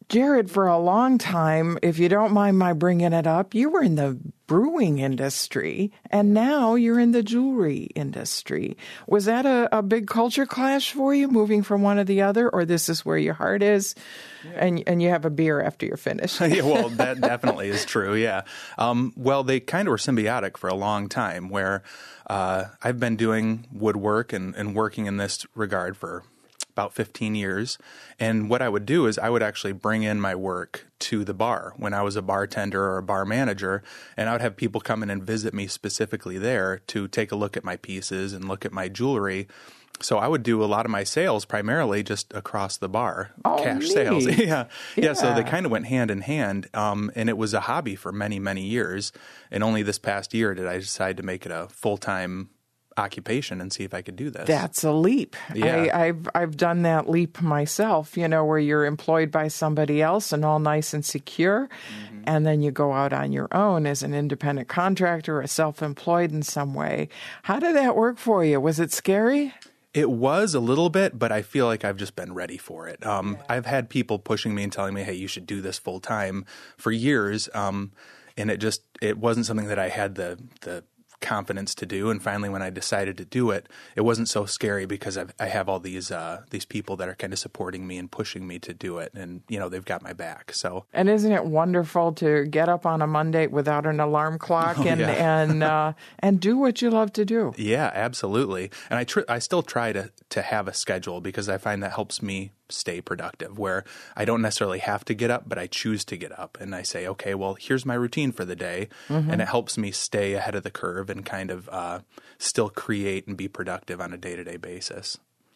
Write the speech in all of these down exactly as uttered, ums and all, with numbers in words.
Jared, for a long time, if you don't mind my bringing it up, you were in the brewing industry, and now you're in the jewelry industry. Was that a, a big culture clash for you, moving from one to the other, or this is where your heart is, yeah. and and you have a beer after you're finished? Yeah, well, that definitely is true, yeah. Um, well, they kind of were symbiotic for a long time, where uh, I've been doing woodwork and, and working in this regard for about fifteen years. And what I would do is I would actually bring in my work to the bar when I was a bartender or a bar manager, and I would have people come in and visit me specifically there to take a look at my pieces and look at my jewelry. So I would do a lot of my sales primarily just across the bar, oh, cash neat. sales. yeah. yeah. Yeah. So they kind of went hand in hand. Um, and it was a hobby for many, many years. And only this past year did I decide to make it a full-time occupation and see if I could do this. That's a leap. Yeah. I, I've I've done that leap myself, you know, where you're employed by somebody else and all nice and secure, mm-hmm. and then you go out on your own as an independent contractor or self-employed in some way. How did that work for you? Was it scary? It was a little bit, but I feel like I've just been ready for it. Um, yeah. I've had people pushing me and telling me, hey, you should do this full time for years. Um, and it just, it wasn't something that I had the, the, confidence to do. And finally, when I decided to do it, it wasn't so scary because I've, I have all these uh, these people that are kind of supporting me and pushing me to do it. And, you know, they've got my back. So, and isn't it wonderful to get up on a Monday without an alarm clock oh, and yeah. and uh, and do what you love to do? Yeah, absolutely. And I tr- I still try to, to have a schedule because I find that helps me stay productive, where I don't necessarily have to get up, but I choose to get up and I say, okay, well, here's my routine for the day. Mm-hmm. And it helps me stay ahead of the curve and kind of uh, still create and be productive on a day-to-day basis.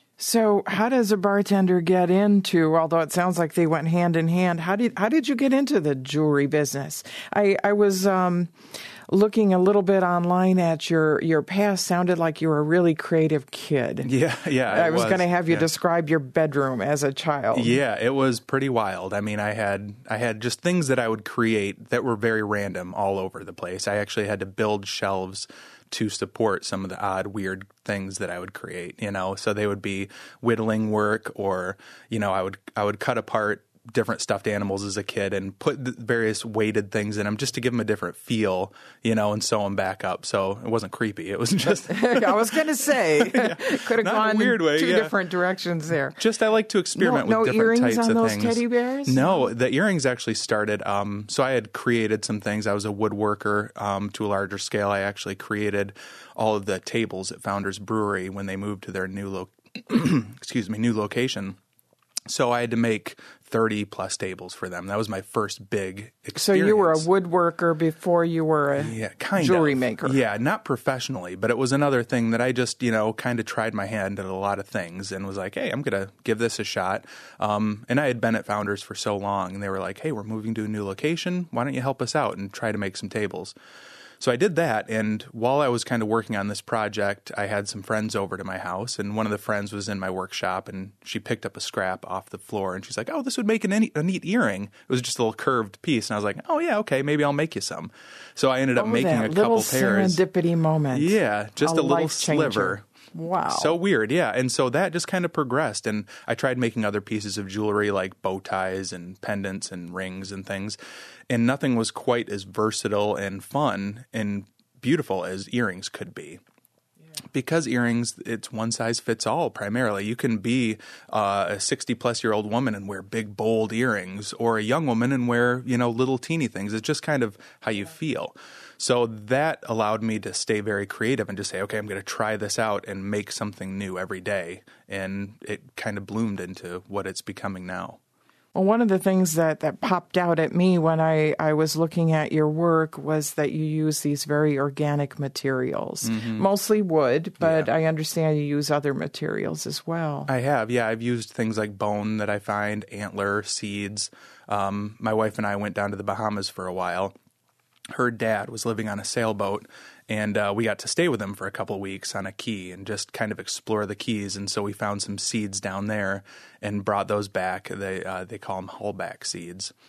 So how does a bartender get into, although it sounds like they went hand in hand, how did how did you get into the jewelry business? I, I was um, looking a little bit online at your, your past. Sounded like you were a really creative kid. Yeah, yeah. I was, was. going to have you yeah. describe your bedroom as a child. Yeah, it was pretty wild. I mean, I had I had just things that I would create that were very random all over the place. I actually had to build shelves to support some of the odd, weird things that I would create, you know. So they would be whittling work, or, you know, I would I would cut apart different stuffed animals as a kid and put various weighted things in them just to give them a different feel, you know, and sew them back up. So it wasn't creepy. It was just... I was going to say, yeah. could have gone in weird way, two yeah. different directions there. Just I like to experiment no, with no different types of on those things. Teddy bears? No, the earrings actually started, um, so I had created some things. I was a woodworker um, to a larger scale. I actually created all of the tables at Founders Brewery when they moved to their new lo- excuse me, new location. So I had to make thirty plus tables for them. That was my first big experience. So you were a woodworker before you were a yeah, kind jewelry of. maker. Yeah, not professionally, but it was another thing that I just, you know, kind of tried my hand at a lot of things and was like, hey, I'm going to give this a shot. Um, and I had been at Founders for so long, and they were like, hey, we're moving to a new location. Why don't you help us out and try to make some tables? So I did that, and while I was kind of working on this project, I had some friends over to my house, and one of the friends was in my workshop, and she picked up a scrap off the floor, and she's like, oh, this would make a neat, a neat earring. It was just a little curved piece, and I was like, oh, yeah, okay, maybe I'll make you some. So I ended up oh, making that a couple little pairs. Serendipity moment. Yeah, just a, a little life-changer. sliver. Wow. So weird, yeah. And so that just kind of progressed. And I tried making other pieces of jewelry like bow ties and pendants and rings and things. And nothing was quite as versatile and fun and beautiful as earrings could be. Because earrings, it's one size fits all primarily. You can be uh, a sixty-plus-year-old woman and wear big, bold earrings, or a young woman and wear, you know, little teeny things. It's just kind of how you feel. So that allowed me to stay very creative and just say, okay, I'm going to try this out and make something new every day. And it kind of bloomed into what it's becoming now. Well, one of the things that, that popped out at me when I, I was looking at your work was that you use these very organic materials, mm-hmm. mostly wood, but yeah. I understand you use other materials as well. I have, yeah. I've used things like bone that I find, antler, seeds. Um, my wife and I went down to the Bahamas for a while. Her dad was living on a sailboat, and uh, we got to stay with him for a couple of weeks on a key and just kind of explore the keys. And so we found some seeds down there and brought those back. They uh, they call them hullback seeds.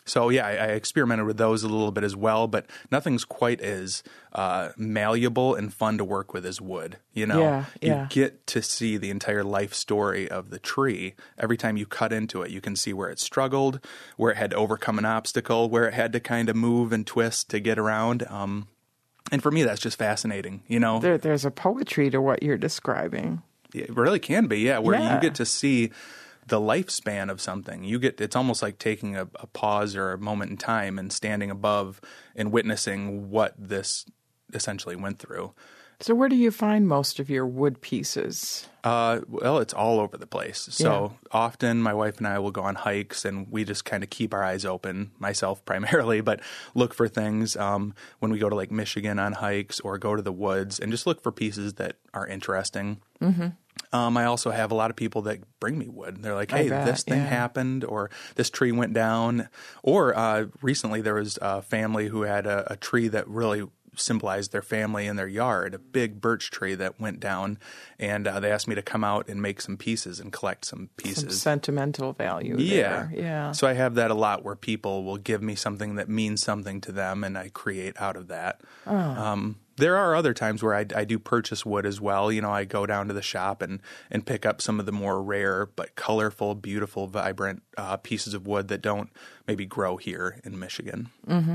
So yeah, I, I experimented with those a little bit as well, but nothing's quite as uh, malleable and fun to work with as wood. You know, Yeah, yeah. you get to see the entire life story of the tree. Every time you cut into it, you can see where it struggled, where it had to overcome an obstacle, where it had to kind of move and twist to get around. Um, and for me, that's just fascinating. You know, There, there's a poetry to what you're describing. it really can be, yeah, where Yeah. you get to see the lifespan of something. You get, it's almost like taking a, a pause or a moment in time and standing above and witnessing what this essentially went through. So where do you find most of your wood pieces? Uh, well, it's all over the place. So often my wife and I will go on hikes and we just kind of keep our eyes open, myself primarily, but look for things um, when we go to like Michigan on hikes or go to the woods and just look for pieces that are interesting. Mm-hmm. Um, I also have a lot of people that bring me wood. They're like, hey, bet, this thing yeah. happened, or this tree went down. Or uh, recently there was a family who had a, a tree that really symbolized their family in their yard, a big birch tree that went down, and uh, they asked me to come out and make some pieces and collect some pieces. Some sentimental value Yeah. there. Yeah. So I have that a lot where people will give me something that means something to them and I create out of that. Oh. Um, there are other times where I, I do purchase wood as well. You know, I go down to the shop and, and pick up some of the more rare but colorful, beautiful, vibrant uh, pieces of wood that don't maybe grow here in Michigan. Mm-hmm.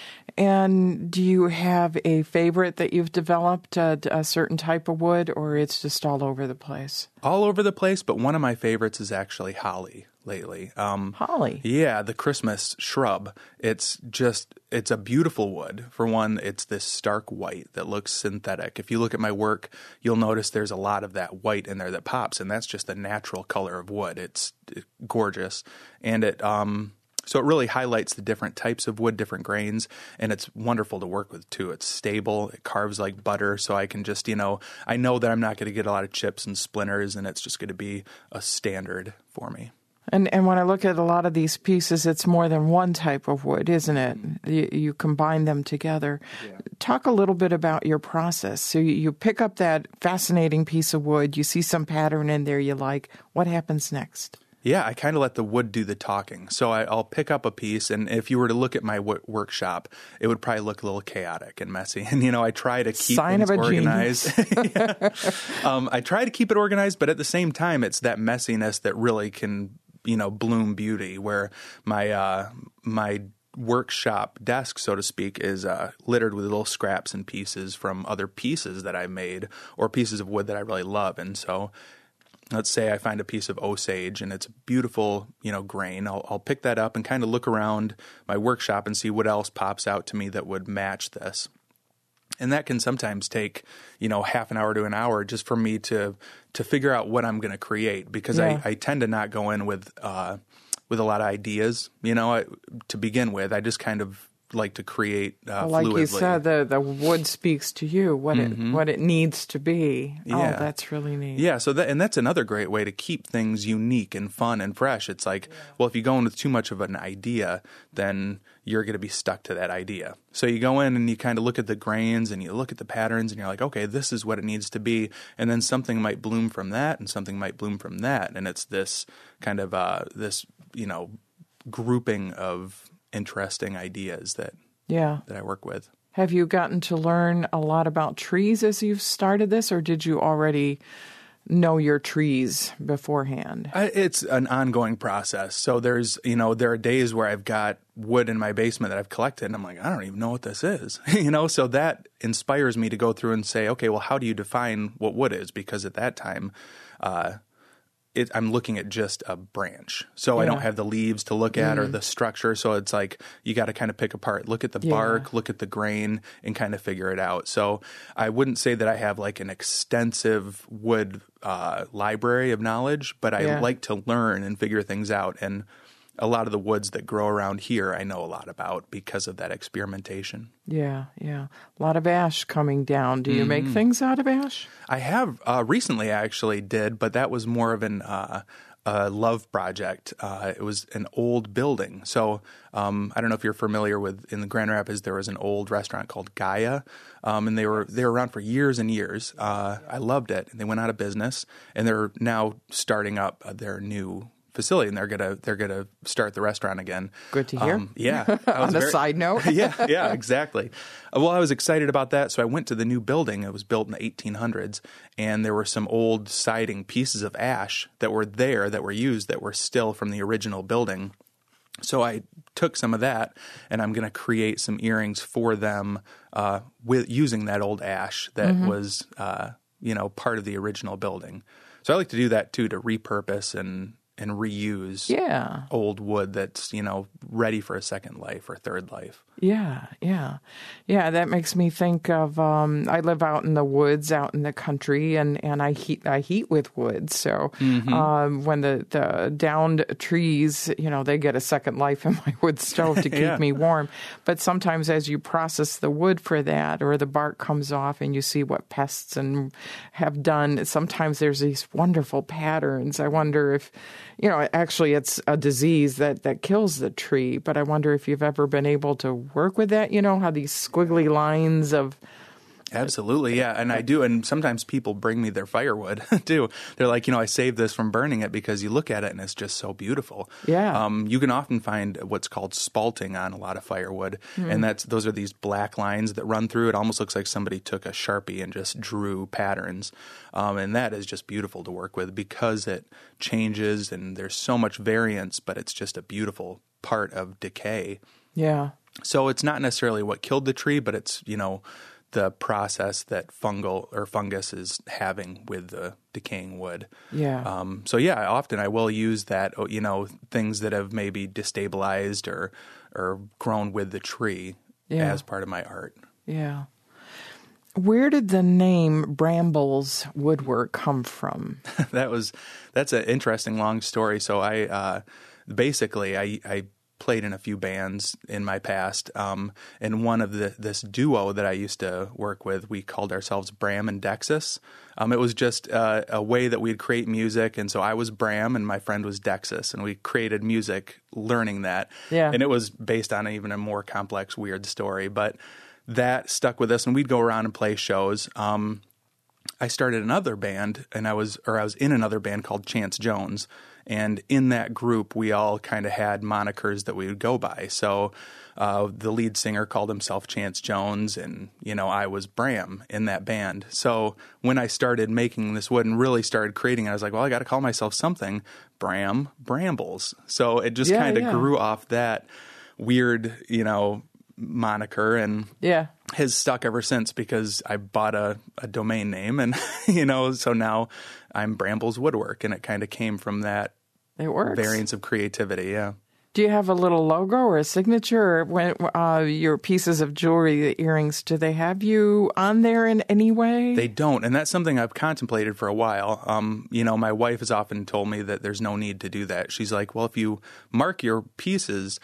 And do you have a favorite that you've developed, uh, a certain type of wood, or it's just all over the place? All over the place, but one of my favorites is actually holly lately. Um, Holly? Yeah, the Christmas shrub. It's just, it's a beautiful wood. For one, it's this stark white that looks synthetic. If you look at my work, you'll notice there's a lot of that white in there that pops, and that's just the natural color of wood. It's gorgeous. And it, um, so it really highlights the different types of wood, different grains, and it's wonderful to work with too. It's stable, it carves like butter, so I can just, you know, I know that I'm not going to get a lot of chips and splinters, and it's just going to be a standard for me. And and when I look at a lot of these pieces, it's more than one type of wood, isn't it? You, you combine them together. Yeah. Talk a little bit about your process. So you, you pick up that fascinating piece of wood, you see some pattern in there you like. What happens next? Yeah, I kind of let the wood do the talking. So I, I'll pick up a piece, and if you were to look at my w- workshop, it would probably look a little chaotic and messy. And, you know, I try to keep Sign things of a organized. um, I try to keep it organized, but at the same time, it's that messiness that really can, you know, bloom beauty, where my uh, my workshop desk, so to speak, is uh, littered with little scraps and pieces from other pieces that I made or pieces of wood that I really love. And so let's say I find a piece of Osage and it's a beautiful, you know, grain. I'll, I'll pick that up and kind of look around my workshop and see what else pops out to me that would match this. And that can sometimes take, you know, half an hour to an hour just for me to to figure out what I'm going to create, because Yeah. I, I tend to not go in with uh, with a lot of ideas, you know, I, to begin with. I just kind of like to create uh, Well, like fluidly. you said, the, the wood speaks to you, what Mm-hmm. it what it needs to be. Yeah. Oh, that's really neat. Yeah, so that, and that's another great way to keep things unique and fun and fresh. It's like, well, if you go in with too much of an idea, then you're going to be stuck to that idea. So you go in and you kind of look at the grains and you look at the patterns and you're like, okay, this is what it needs to be. And then something might bloom from that and something might bloom from that. And it's this kind of, uh, this, you know, grouping of interesting ideas that Yeah. that I work with. Have you gotten to learn a lot about trees as you've started this, or did you already know your trees beforehand? I, it's an ongoing process. So there's, you know, there are days where I've got wood in my basement that I've collected and I'm like, I don't even know what this is, you know, so that inspires me to go through and say, okay, well, how do you define what wood is? Because at that time, uh, It, I'm looking at just a branch. So Yeah. I don't have the leaves to look at mm. or the structure. So it's like you got to kind of pick apart, look at the Yeah. bark, look at the grain, and kind of figure it out. So I wouldn't say that I have like an extensive wood uh, library of knowledge, but I Yeah. like to learn and figure things out. And a lot of the woods that grow around here I know a lot about because of that experimentation. Yeah, yeah. A lot of ash coming down. Do you Mm-hmm. make things out of ash? I have uh, recently I actually did, but that was more of an uh, a love project. Uh, it was an old building. So um, I don't know if you're familiar with, in the Grand Rapids, there was an old restaurant called Gaia, um, and they were they were around for years and years. Uh, I loved it. And they went out of business, and they're now starting up uh, their new facility, and they're gonna they're gonna start the restaurant again. Good to hear. Um, yeah. I was On a very, side note. yeah, yeah, exactly. Well, I was excited about that, so I went to the new building. It was built in the eighteen hundreds, and there were some old siding pieces of ash that were there that were used that were still from the original building. So I took some of that, and I'm going to create some earrings for them uh, with using that old ash that mm-hmm. was, uh, you know, part of the original building. So I like to do that too, to repurpose and and reuse yeah. old wood that's, you know, ready for a second life or third life. Yeah, yeah. Yeah, that makes me think of, um, I live out in the woods, out in the country, and, and I heat I heat with wood. So mm-hmm. um, when the, the downed trees, you know, they get a second life in my wood stove to keep yeah. me warm. But sometimes as you process the wood for that, or the bark comes off and you see what pests and have done, sometimes there's these wonderful patterns. I wonder if, you know, actually it's a disease that, that kills the tree, but I wonder if you've ever been able to work with that, you know, how these squiggly lines of... Absolutely, yeah, and I do, and sometimes people bring me their firewood, too. They're like, you know, I saved this from burning it because you look at it and it's just so beautiful. Yeah. Um, you can often find what's called spalting on a lot of firewood, mm. and that's those are these black lines that run through. It almost looks like somebody took a Sharpie and just drew patterns, um, and that is just beautiful to work with because it changes and there's so much variance, but it's just a beautiful part of decay. Yeah. So it's not necessarily what killed the tree, but it's, you know, the process that fungal or fungus is having with the decaying wood. Yeah. Um, so yeah, often I will use that, you know, things that have maybe destabilized or or grown with the tree yeah. as part of my art. Yeah. Where did the name Brambles Woodwork come from? that was that's an interesting long story. So I uh, basically I. I played in a few bands in my past, um, and one of the this duo that I used to work with, we called ourselves Bram and Dexus. Um, it was just uh, a way that we'd create music, and so I was Bram and my friend was Dexus, and we created music learning that. Yeah. And it was based on even a more complex, weird story, but that stuck with us, and we'd go around and play shows. Um, I started another band, and I was or I was in another band called Chance Jones. And in that group, we all kind of had monikers that we would go by. So uh, the lead singer called himself Chance Jones, and, you know, I was Bram in that band. So when I started making this wood and really started creating it, I was like, well, I got to call myself something. Bram Brambles. So it just yeah, kind of yeah. grew off that weird, you know, moniker, and yeah. has stuck ever since because I bought a, a domain name, and, you know, so now I'm Brambles Woodwork, and it kind of came from that it works. variance of creativity, yeah. Do you have a little logo or a signature? Or when uh, your pieces of jewelry, the earrings, do they have you on there in any way? They don't, and that's something I've contemplated for a while. Um, you know, my wife has often told me that there's no need to do that. She's like, well, if you mark your pieces,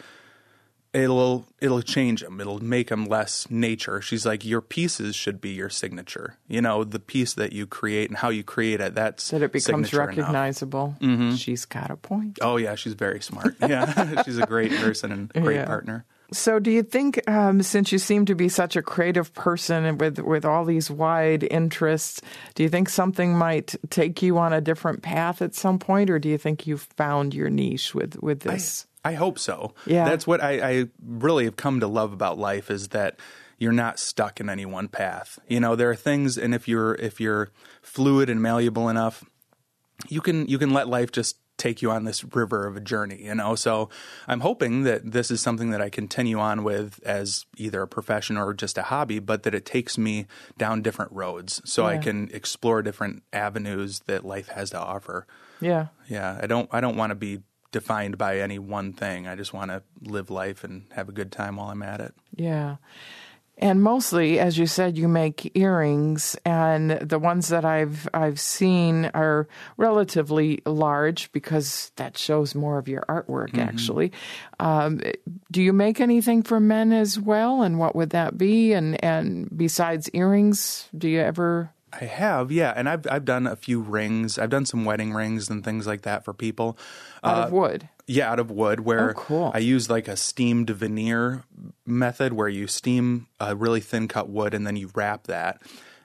it'll it'll change them. It'll make them less nature. She's like, your pieces should be your signature. You know, the piece that you create and how you create it, that's that it becomes recognizable. Mm-hmm. She's got a point. Oh, yeah, she's very smart. Yeah, she's a great person and great yeah. partner. So do you think, um, since you seem to be such a creative person and with, with all these wide interests, do you think something might take you on a different path at some point, or do you think you've found your niche with, with this? I, I hope so. Yeah. That's what I, I really have come to love about life, is that you're not stuck in any one path. You know, there are things, and if you're if you're fluid and malleable enough, you can you can let life just take you on this river of a journey, you know. So I'm hoping that this is something that I continue on with as either a profession or just a hobby, but that it takes me down different roads so yeah. I can explore different avenues that life has to offer. Yeah. Yeah. I don't I don't want to be defined by any one thing. I just want to live life and have a good time while I'm at it. Yeah. And mostly, as you said, you make earrings, and the ones that I've I've seen are relatively large because that shows more of your artwork, mm-hmm. actually. Um, do you make anything for men as well, and what would that be? And, and besides earrings, do you ever... I have, yeah, and I've I've done a few rings. I've done some wedding rings and things like that for people. Out uh, of wood? Yeah, out of wood, where oh, cool. I use like a steamed veneer method where you steam a really thin cut wood and then you wrap that.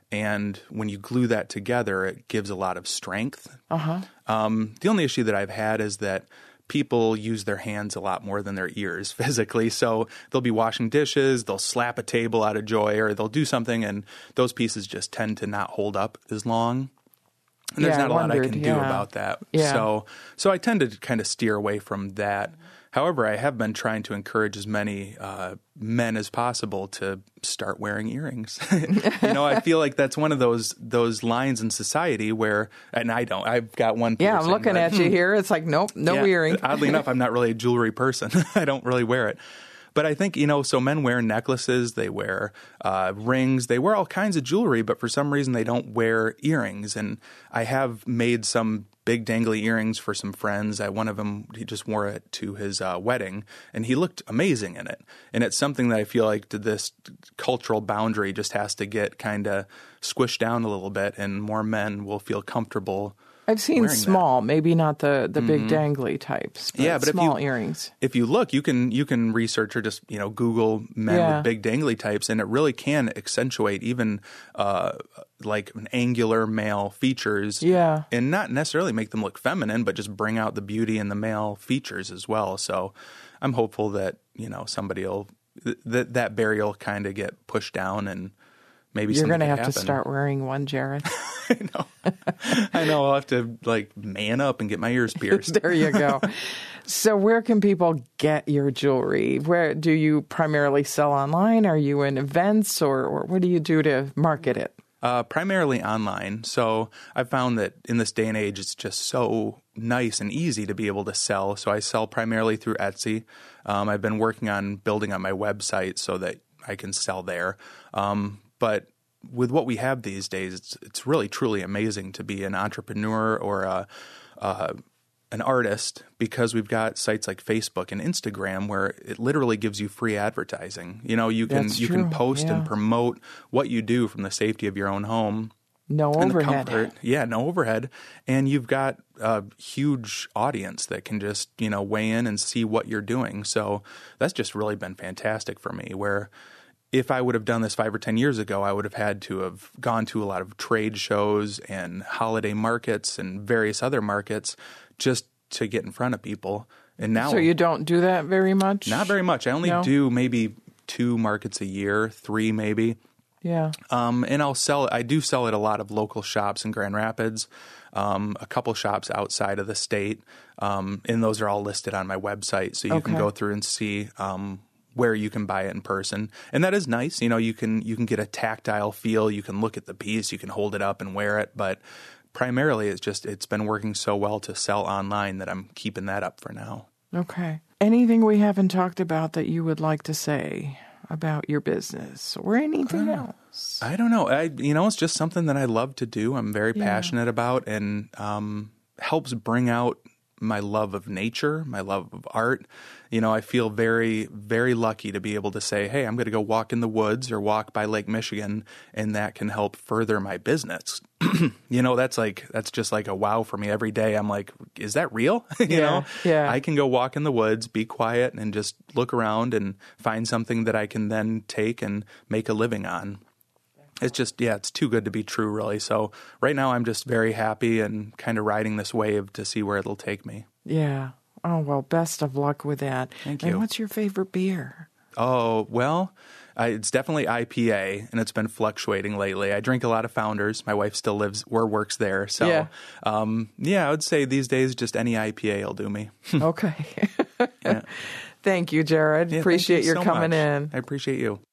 And when you glue that together, it gives a lot of strength. Uh-huh. Um, the only issue that I've had is that people use their hands a lot more than their ears physically. So they'll be washing dishes, they'll slap a table out of joy, or they'll do something, and those pieces just tend to not hold up as long. And there's Yeah, not a I lot I wondered, can do yeah. about that. Yeah. So so I tend to kind of steer away from that. However, I have been trying to encourage as many uh, men as possible to start wearing earrings. You know, I feel like that's one of those those lines in society where, and I don't, I've got one Yeah, I'm piercing, looking but- at you here. It's like, nope, no Yeah, earring. Oddly enough, I'm not really a jewelry person. I don't really wear it. But I think, you know, so men wear necklaces, they wear uh, rings, they wear all kinds of jewelry, but for some reason they don't wear earrings. And I have made some big dangly earrings for some friends. I, one of them, he just wore it to his uh, wedding, and he looked amazing in it. And it's something that I feel like this cultural boundary just has to get kind of squished down a little bit, and more men will feel comfortable. I've seen wearing small, maybe not the, the big dangly types, but Yeah, but if small you- earrings. If you look, you can you can research or just you know Google men Yeah. with big dangly types, and it really can accentuate even uh, like an angular male features. Yeah. and not necessarily make them look feminine, but just bring out the beauty in the male features as well. So I'm hopeful that you know somebody will th- that that barrier will kind of get pushed down, and maybe You're going to have happen. to start wearing one, Jared. I know. I know. I'll have to like man up and get my ears pierced. There you go. So where can people get your jewelry? Where do you primarily sell online? Are you in events, or, or what do you do to market it? Uh, primarily online. So I've found that in this day and age, it's just so nice and easy to be able to sell. So I sell primarily through Etsy. Um, I've been working on building on my website so that I can sell there. Um, but with what we have these days, it's, it's really truly amazing to be an entrepreneur or a, uh, an artist, because we've got sites like Facebook and Instagram where it literally gives you free advertising. You know, you can That's you true, can post yeah. and promote what you do from the safety of your own home. No And the overhead. comfort. Yeah, no overhead. And you've got a huge audience that can just, you know, weigh in and see what you're doing. So that's just really been fantastic for me, where if I would have done this five or ten years ago, I would have had to have gone to a lot of trade shows and holiday markets and various other markets just to get in front of people. And now, So you don't do that very much? not very much. I only No? do maybe two markets a year, three maybe. Yeah. Um, and I'll sell it. I do sell at a lot of local shops in Grand Rapids, um, a couple shops outside of the state, um, and those are all listed on my website, so you Okay. can go through and see um, where you can buy it in person. And that is nice. You know, you can you can get a tactile feel. You can look at the piece. You can hold it up and wear it. But primarily, it's just it's been working so well to sell online that I'm keeping that up for now. Okay. Anything we haven't talked about that you would like to say about your business or anything else? I don't know. I you know, it's just something that I love to do. I'm very Yeah. passionate about, and um, helps bring out my love of nature, my love of art. You know, I feel very, very lucky to be able to say, hey, I'm going to go walk in the woods or walk by Lake Michigan, and that can help further my business. You know, that's like, that's just like a wow for me every day. I'm like, is that real? you Yeah, know, yeah. I can go walk in the woods, be quiet, and just look around and find something that I can then take and make a living on. It's just, yeah, it's too good to be true, really. So right now I'm just very happy and kind of riding this wave to see where it'll take me. Yeah. Oh, well, best of luck with that. Thank And you. what's your favorite beer? Oh, well, I, it's definitely I P A, and it's been fluctuating lately. I drink a lot of Founders. My wife still lives or works there. So, Yeah. um, yeah, I would say these days just any I P A will do me. Okay. Yeah. Thank you, Jared. Yeah, thank Appreciate you your so coming much. in. I appreciate you.